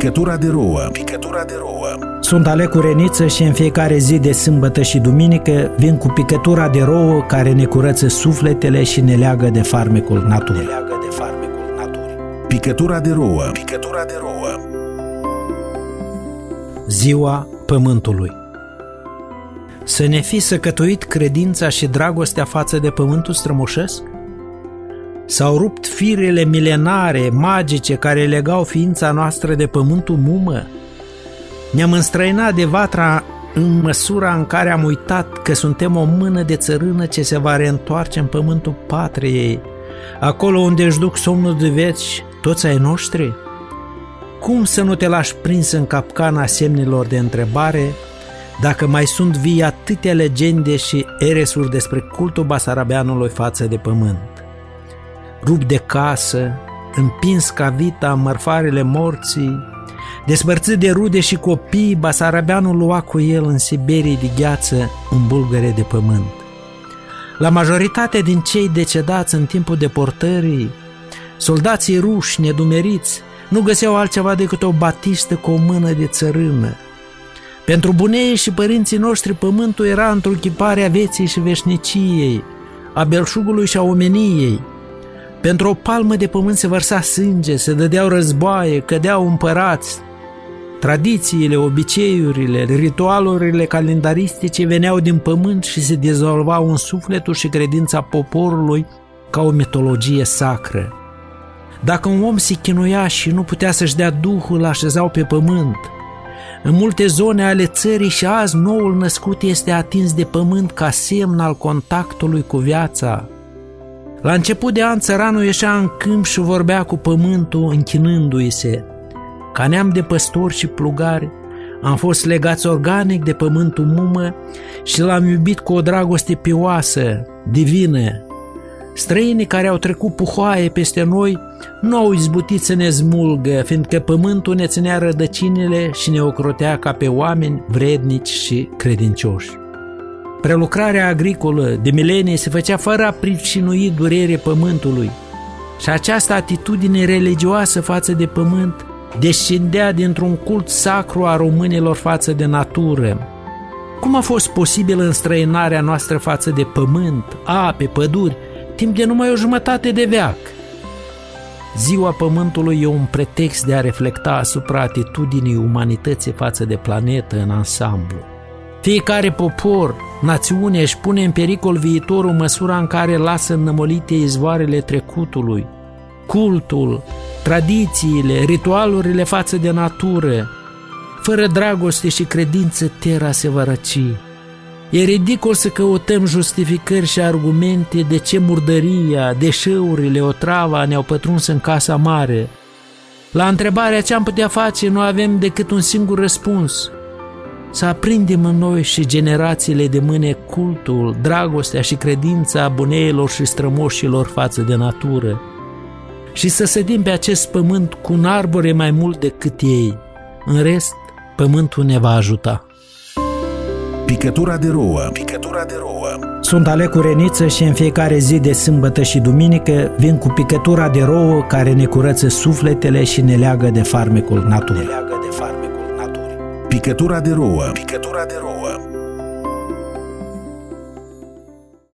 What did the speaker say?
Picătura de rouă. Picătura de rouă. Sunt Alecu Reniță și în fiecare zi de sâmbătă și duminică vin cu picătura de rouă care ne curăță sufletele și ne leagă de farmecul naturii. Picătura de rouă. Picătura de rouă. Ziua Pământului. Să ne fi săcătuit credința și dragostea față de pământul strămoșesc? S-au rupt firele milenare, magice, care legau ființa noastră de pământul mumă? Ne-am înstrăinat de vatra în măsura în care am uitat că suntem o mână de țărână ce se va reîntoarce în pământul patriei, acolo unde își duc somnul de veci toți ai noștri? Cum să nu te lași prins în capcana semnilor de întrebare dacă mai sunt vii atâtea legende și eresuri despre cultul basarabeanului față de pământ? Rup de casă, împins ca vita în mărfarele morții, despărțit de rude și copii, basarabeanul lua cu el în Siberie de gheață un bulgăre de pământ. La majoritatea din cei decedați în timpul deportării, soldații ruși nedumeriți nu găseau altceva decât o batistă cu o mână de țărână. Pentru buneii și părinții noștri, pământul era întruchiparea vieții și veșniciei, a belșugului și a omeniei. Pentru o palmă de pământ se vărsa sânge, se dădeau războaie, cădeau împărați. Tradițiile, obiceiurile, ritualurile calendaristice veneau din pământ și se dizolvau în sufletul și credința poporului ca o mitologie sacră. Dacă un om se chinuia și nu putea să-și dea duhul, îl așezau pe pământ. În multe zone ale țării și azi noul născut este atins de pământ ca semn al contactului cu viața. La început de an, țăranul ieșea în câmp și vorbea cu pământul închinându-i se. Ca neam de păstori și plugari, am fost legați organic de pământul mumă și l-am iubit cu o dragoste pioasă, divină. Străinii care au trecut puhoaie peste noi nu au izbutit să ne smulgă, fiindcă pământul ne ținea rădăcinile și ne ocrotea ca pe oameni vrednici și credincioși. Prelucrarea agricolă de milenii se făcea fără a pricinui durere pământului și această atitudine religioasă față de pământ descindea dintr-un cult sacru a românilor față de natură. Cum a fost posibilă înstrăinarea noastră față de pământ, ape, păduri, timp de numai o jumătate de veac? Ziua Pământului e un pretext de a reflecta asupra atitudinii umanității față de planetă în ansamblu. Fiecare popor, națiune își pune în pericol viitorul în măsura în care lasă înnămolite izvoarele trecutului. Cultul, tradițiile, ritualurile față de natură. Fără dragoste și credință, terra se va răci. E ridicol să căutăm justificări și argumente de ce murdăria, deșeurile, otrava ne-au pătruns în casa mare. La întrebarea ce am putea face, nu avem decât un singur răspuns: să aprindem în noi și generațiile de mâine cultul, dragostea și credința buneilor și strămoșilor față de natură și să sădim pe acest pământ cu un arbore mai mult decât ei. În rest, pământul ne va ajuta. Picătura de rouă. Picătura de rouă. Sunt Alecu Reniță și în fiecare zi de sâmbătă și duminică vin cu picătura de rouă care ne curăță sufletele și ne leagă de farmecul naturii. Picătura de rouă. Picătura de rouă.